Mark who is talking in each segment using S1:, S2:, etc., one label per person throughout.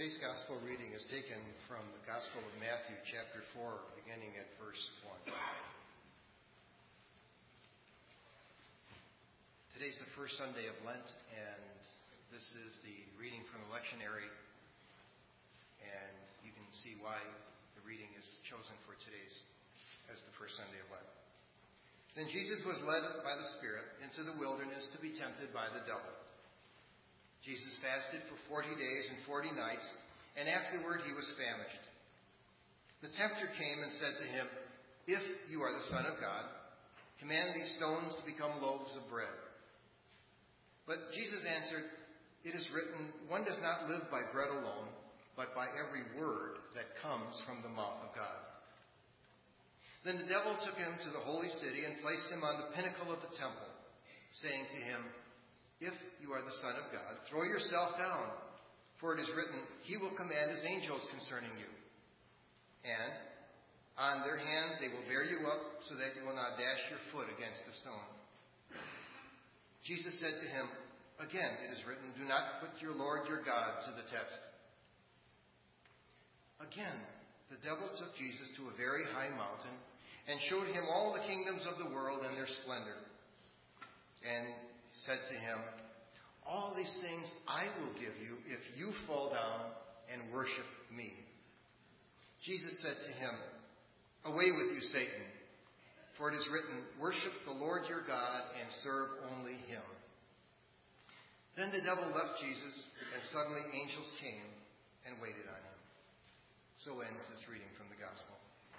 S1: Today's gospel reading is taken from the Gospel of Matthew, chapter 4, beginning at verse 1. Today's the first Sunday of Lent, and this is the reading from the lectionary, and you can see why the reading is chosen for today's as the first Sunday of Lent. Then Jesus was led by the Spirit into the wilderness to be tempted by the devil. Jesus fasted for 40 days and 40 nights, and afterward he was famished. The tempter came and said to him, "If you are the Son of God, command these stones to become loaves of bread." But Jesus answered, "It is written, one does not live by bread alone, but by every word that comes from the mouth of God." Then the devil took him to the holy city and placed him on the pinnacle of the temple, saying to him, "If you are the Son of God, throw yourself down, for it is written, He will command His angels concerning you. And on their hands they will bear you up, so that you will not dash your foot against a stone." Jesus said to him, "Again it is written, do not put your Lord your God to the test." Again, the devil took Jesus to a very high mountain and showed him all the kingdoms of the world and their splendor. And said to him, "All these things I will give you if you fall down and worship me." Jesus said to him, "Away with you, Satan, for it is written, worship the Lord your God and serve only Him." Then the devil left Jesus, and suddenly angels came and waited on him. So ends this reading from the Gospel.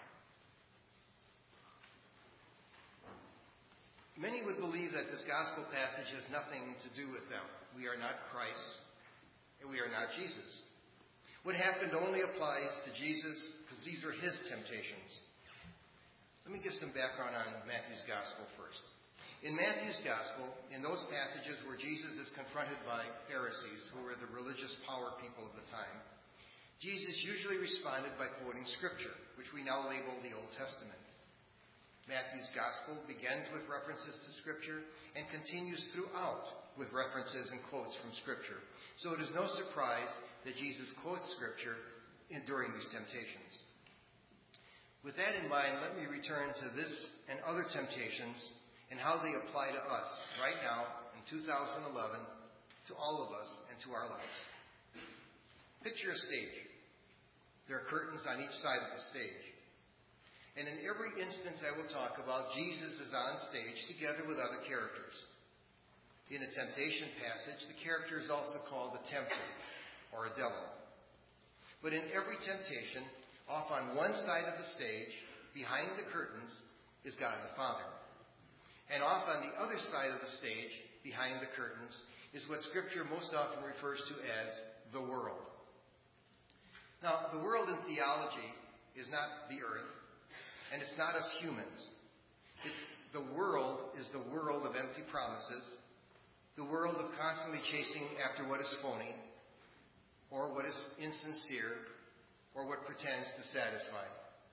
S1: Many would believe that this gospel passage has nothing to do with them. We are not Christ, and we are not Jesus. What happened only applies to Jesus because these are His temptations. Let me give some background on Matthew's gospel first. In Matthew's gospel, in those passages where Jesus is confronted by Pharisees, who were the religious power people of the time, Jesus usually responded by quoting Scripture, which we now label the Old Testament. Matthew's gospel begins with references to Scripture and continues throughout with references and quotes from Scripture. So it is no surprise that Jesus quotes Scripture during these temptations. With that in mind, let me return to this and other temptations and how they apply to us right now in 2011, to all of us and to our lives. Picture a stage. There are curtains on each side of the stage. And in every instance I will talk about, Jesus is on stage together with other characters. In a temptation passage, the character is also called the tempter, or a devil. But in every temptation, off on one side of the stage, behind the curtains, is God the Father. And off on the other side of the stage, behind the curtains, is what Scripture most often refers to as the world. Now, the world in theology is not the earth, and it's not us humans. The world is the world of empty promises, the world of constantly chasing after what is phony, or what is insincere, or what pretends to satisfy.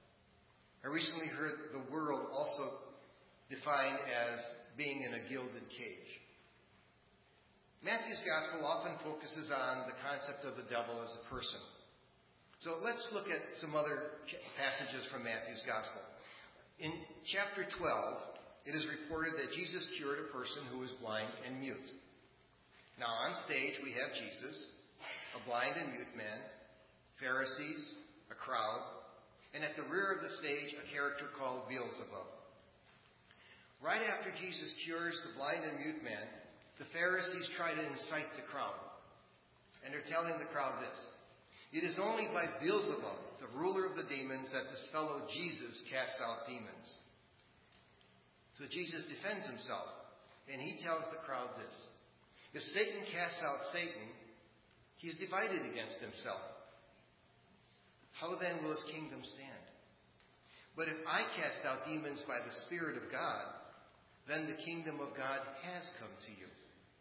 S1: I recently heard the world also defined as being in a gilded cage. Matthew's gospel often focuses on the concept of the devil as a person. So let's look at some other passages from Matthew's gospel. In chapter 12, it is reported that Jesus cured a person who was blind and mute. Now on stage we have Jesus, a blind and mute man, Pharisees, a crowd, and at the rear of the stage a character called Beelzebub. Right after Jesus cures the blind and mute man, the Pharisees try to incite the crowd. And they're telling the crowd this: "It is only by Beelzebub, the ruler of the demons, that this fellow Jesus casts out demons." So Jesus defends himself, and he tells the crowd this: "If Satan casts out Satan, he is divided against himself. How then will his kingdom stand? But if I cast out demons by the Spirit of God, then the kingdom of God has come to you."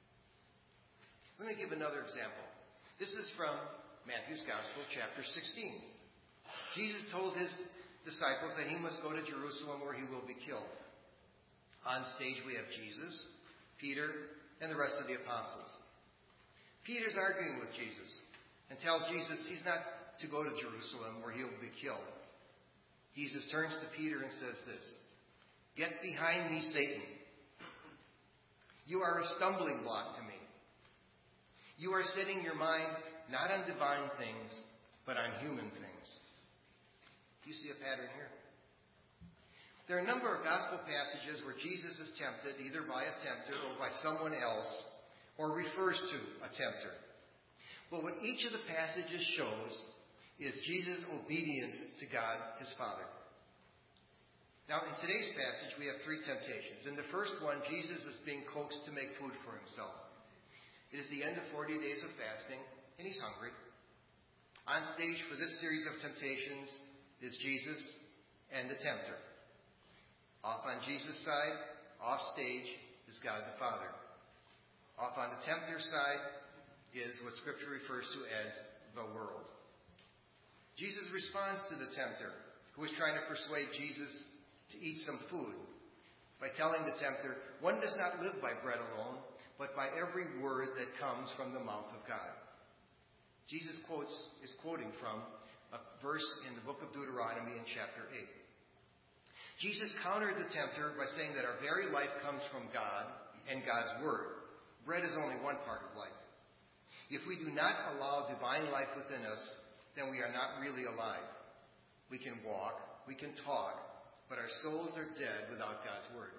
S1: Let me give another example. This is from Matthew's Gospel, chapter 16. Jesus told his disciples that he must go to Jerusalem where he will be killed. On stage we have Jesus, Peter, and the rest of the apostles. Peter's arguing with Jesus. and tells Jesus he's not to go to Jerusalem where he'll be killed. Jesus turns to Peter and says this, "Get behind me, Satan. You are a stumbling block to me. You are setting your mind not on divine things, but on human things." Do you see a pattern here? There are a number of gospel passages where Jesus is tempted either by a tempter or by someone else, or refers to a tempter. But what each of the passages shows is Jesus' obedience to God, his Father. Now, in today's passage, we have three temptations. In the first one, Jesus is being coaxed to make food for himself. It is the end of 40 days of fasting, and he's hungry. On stage for this series of temptations is Jesus and the tempter. Off on Jesus' side, off stage, is God the Father. Off on the tempter's side is what Scripture refers to as the world. Jesus responds to the tempter, who is trying to persuade Jesus to eat some food, by telling the tempter, "One does not live by bread alone, but by every word that comes from the mouth of God." Jesus is quoting from a verse in the book of Deuteronomy in chapter 8. Jesus countered the tempter by saying that our very life comes from God and God's Word. Bread is only one part of life. If we do not allow divine life within us, then we are not really alive. We can walk, we can talk, but our souls are dead without God's Word.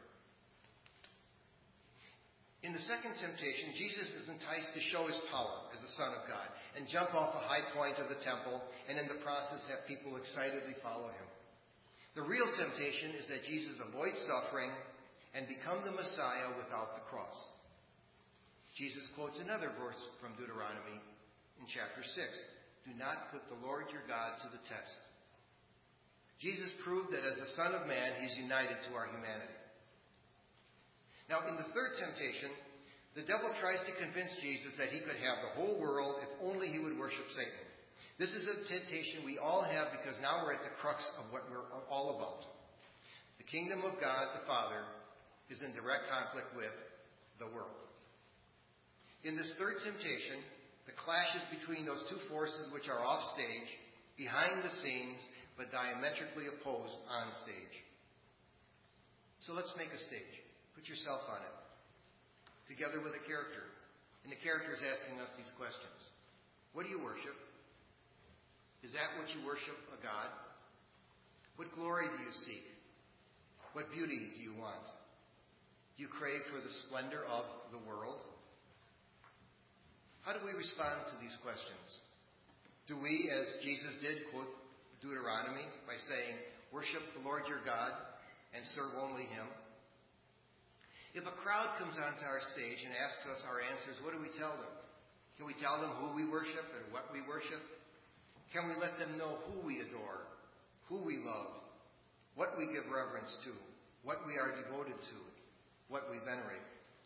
S1: In the second temptation, Jesus is enticed to show his power as the Son of God and jump off a high point of the temple and in the process have people excitedly follow him. The real temptation is that Jesus avoids suffering and become the Messiah without the cross. Jesus quotes another verse from Deuteronomy in chapter 6. "Do not put the Lord your God to the test." Jesus proved that as the Son of Man, he is united to our humanity. Now, in the third temptation, the devil tries to convince Jesus that he could have the whole world if only he would worship Satan. This is a temptation we all have because now we're at the crux of what we're all about. The kingdom of God, the Father, is in direct conflict with the world. In this third temptation, the clashes between those two forces which are off stage, behind the scenes, but diametrically opposed on stage. So let's make a stage. Put yourself on it, together with a character. And the character is asking us these questions. What do you worship? Is that what you worship, a God? What glory do you seek? What beauty do you want? Do you crave for the splendor of the world? How do we respond to these questions? Do we, as Jesus did, quote Deuteronomy by saying, "Worship the Lord your God and serve only him"? If a crowd comes onto our stage and asks us our answers, what do we tell them? Can we tell them who we worship and what we worship? Can we let them know who we adore, who we love, what we give reverence to, what we are devoted to, what we venerate?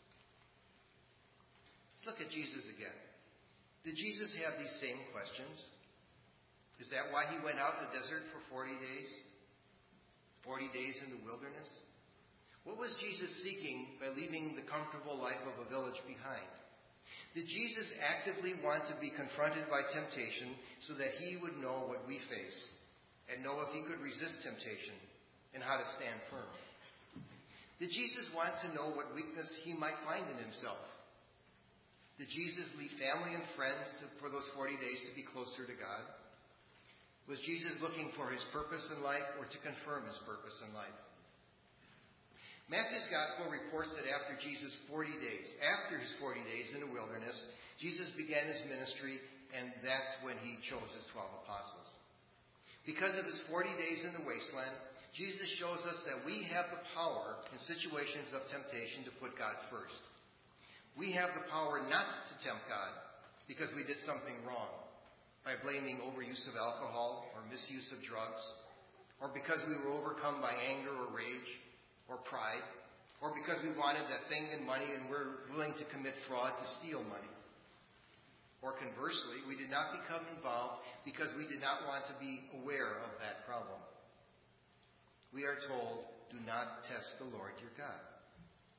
S1: Let's look at Jesus again. Did Jesus have these same questions? Is that why he went out in the desert for 40 days? 40 days in the wilderness? What was Jesus seeking by leaving the comfortable life of a village behind? Did Jesus actively want to be confronted by temptation so that he would know what we face and know if he could resist temptation and how to stand firm? Did Jesus want to know what weakness he might find in himself? Did Jesus leave family and friends for those 40 days to be closer to God? Was Jesus looking for his purpose in life or to confirm his purpose in life? Matthew's Gospel reports that after his 40 days in the wilderness, Jesus began his ministry, and that's when he chose his 12 apostles. Because of his 40 days in the wasteland, Jesus shows us that we have the power in situations of temptation to put God first. We have the power not to tempt God because we did something wrong, by blaming overuse of alcohol or misuse of drugs, or because we were overcome by anger or rage, or pride, or because we wanted that thing in money and we're willing to commit fraud to steal money. Or conversely, we did not become involved because we did not want to be aware of that problem. We are told, do not test the Lord your God.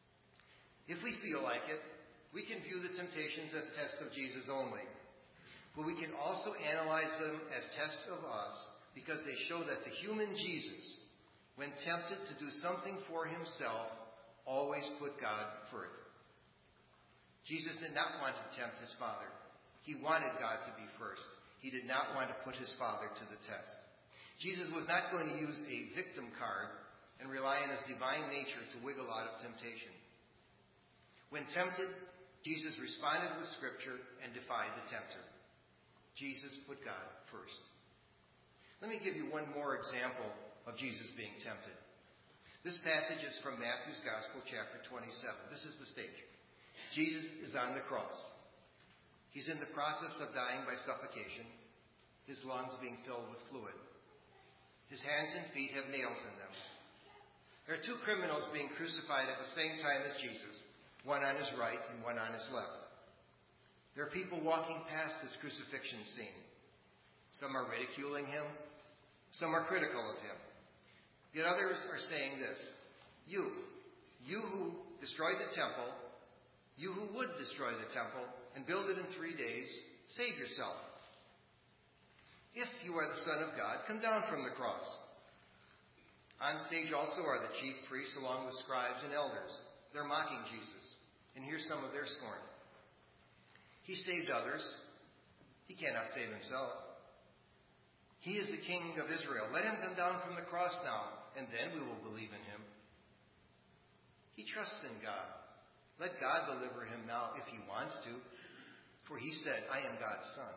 S1: If we feel like it, we can view the temptations as tests of Jesus only. But we can also analyze them as tests of us because they show that the human Jesus, when tempted to do something for himself, always put God first. Jesus did not want to tempt his Father. He wanted God to be first. He did not want to put his Father to the test. Jesus was not going to use a victim card and rely on his divine nature to wiggle out of temptation. When tempted, Jesus responded with Scripture and defied the tempter. Jesus put God first. Let me give you one more example of Jesus being tempted. This passage is from Matthew's Gospel, chapter 27. This is the stage. Jesus is on the cross. He's in the process of dying by suffocation, his lungs being filled with fluid. His hands and feet have nails in them. There are two criminals being crucified at the same time as Jesus, one on his right and one on his left. There are people walking past this crucifixion scene. Some are ridiculing him. Some are critical of him. Yet others are saying this: You who destroyed the temple, you who would destroy the temple and build it in 3 days, save yourself. If you are the Son of God, come down from the cross. On stage also are the chief priests along with scribes and elders. They're mocking Jesus. And here's some of their scorn. He saved others. He cannot save himself. He is the King of Israel. Let him come down from the cross now, and then we will believe in him. He trusts in God. Let God deliver him now if he wants to, for he said, I am God's Son.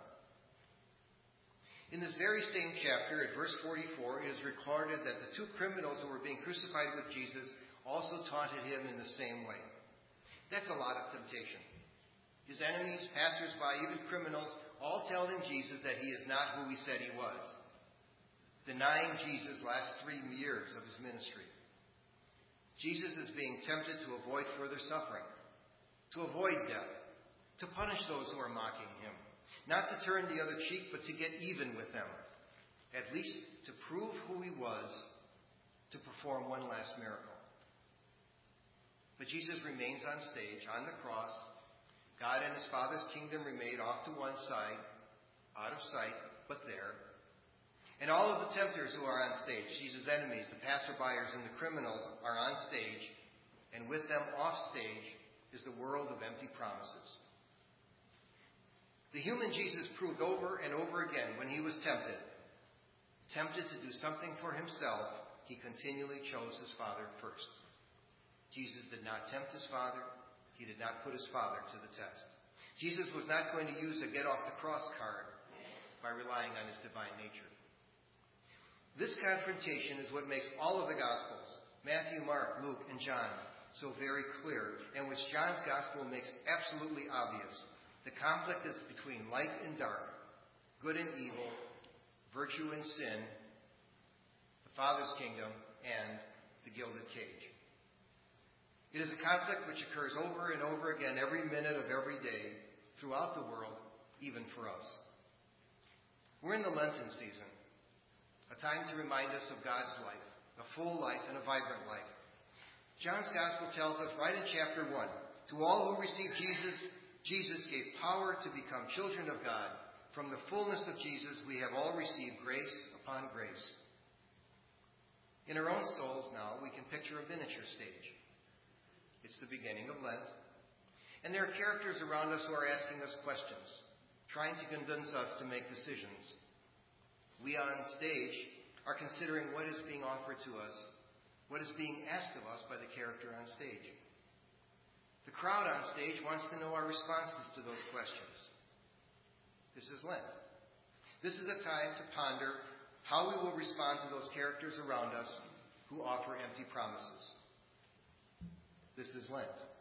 S1: In this very same chapter, at verse 44, it is recorded that the two criminals who were being crucified with Jesus also taunted him in the same way. That's a lot of temptation. His enemies, passers-by, even criminals, all telling Jesus that he is not who he said he was, denying Jesus' last 3 years of his ministry. Jesus is being tempted to avoid further suffering, to avoid death, to punish those who are mocking him, not to turn the other cheek, but to get even with them, at least to prove who he was, to perform one last miracle. But Jesus remains on stage, on the cross. God and his Father's kingdom remain off to one side, out of sight, but there. And all of the tempters who are on stage, Jesus' enemies, the passerbyers, and the criminals are on stage, and with them off stage is the world of empty promises. The human Jesus proved over and over again when he was tempted to do something for himself, he continually chose his Father first. Jesus did not tempt his Father. He did not put his Father to the test. Jesus was not going to use a get-off-the-cross card by relying on his divine nature. This confrontation is what makes all of the Gospels, Matthew, Mark, Luke, and John, so very clear, and which John's Gospel makes absolutely obvious. The conflict is between light and dark, good and evil, virtue and sin, the Father's kingdom, and the gilded cage. It is a conflict which occurs over and over again every minute of every day throughout the world, even for us. We're in the Lenten season, a time to remind us of God's life, a full life and a vibrant life. John's Gospel tells us right in chapter 1, to all who received Jesus, Jesus gave power to become children of God. From the fullness of Jesus, we have all received grace upon grace. In our own souls now, we can picture a miniature stage. It's the beginning of Lent. And there are characters around us who are asking us questions, trying to convince us to make decisions. We on stage are considering what is being offered to us, what is being asked of us by the character on stage. The crowd on stage wants to know our responses to those questions. This is Lent. This is a time to ponder how we will respond to those characters around us who offer empty promises. This is Lent.